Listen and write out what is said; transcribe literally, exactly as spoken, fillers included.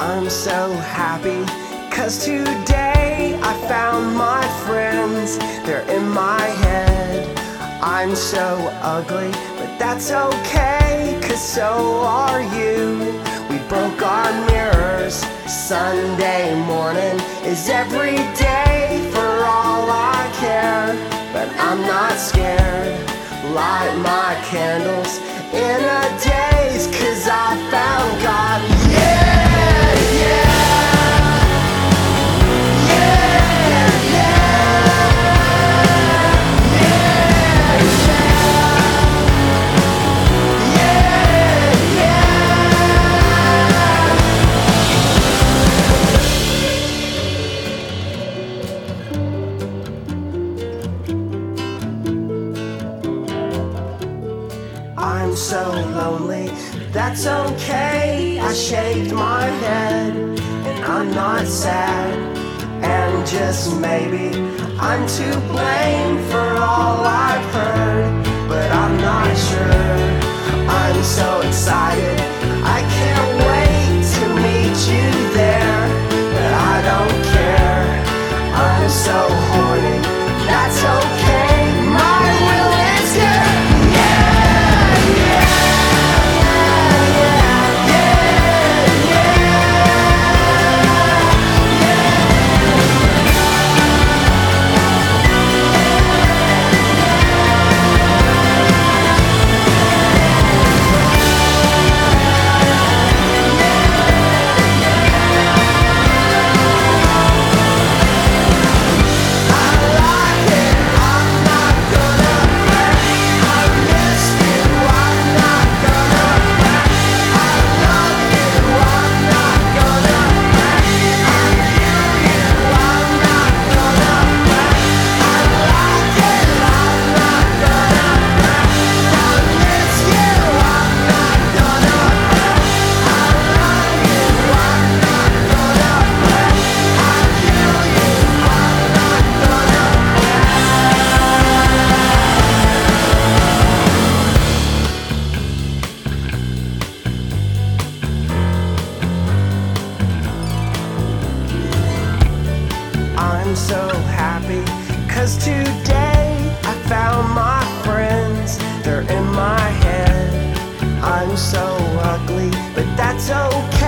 I'm so happy, cause today I found my friends. They're in my head. I'm so ugly, but that's okay, cause so are you. We broke our mirrors. Sunday morning is every day for all I care. But I'm not scared. Light my candles in a daze, cause I found God. Yeah, yeah. I'm so lonely, that's okay. I shaked my head, and I'm not sad. And just maybe I'm to blame for all I've heard, but I'm not sure. I'm so excited, I can't wait to meet you there. But I don't care, I'm so horny, that's okay. My will is here. I'm so happy, cause today I found my friends. They're in my head. I'm so ugly, but that's okay.